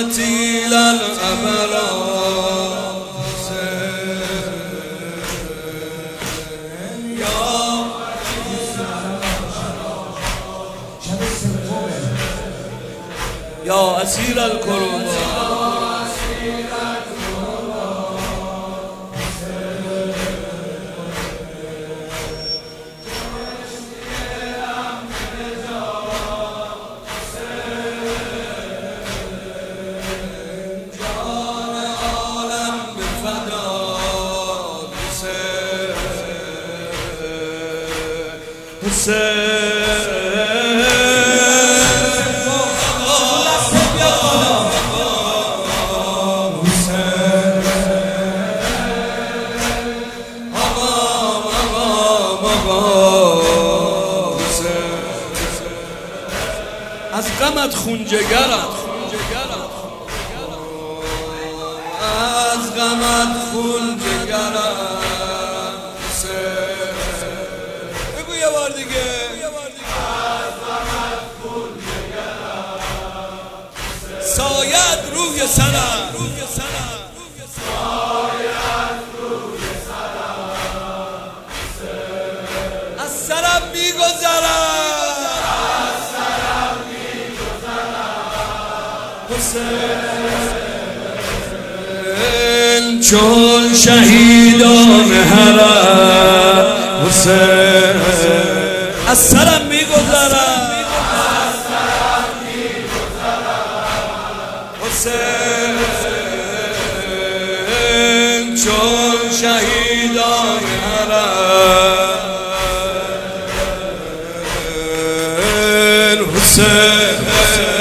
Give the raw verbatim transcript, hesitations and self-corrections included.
قتیل الابرار یا اسیر الکروبا از غمت خون جگرم، از غمت خون جگرم. بگو یه بار دیگه. از غمت خون جگرم، سایت روی سرم، سایت روی سرم، از سرم میگذرم، حسین چون شهیدان حرم، حسین از سرم میگذرم، حسین چون شهیدان حرم، حسین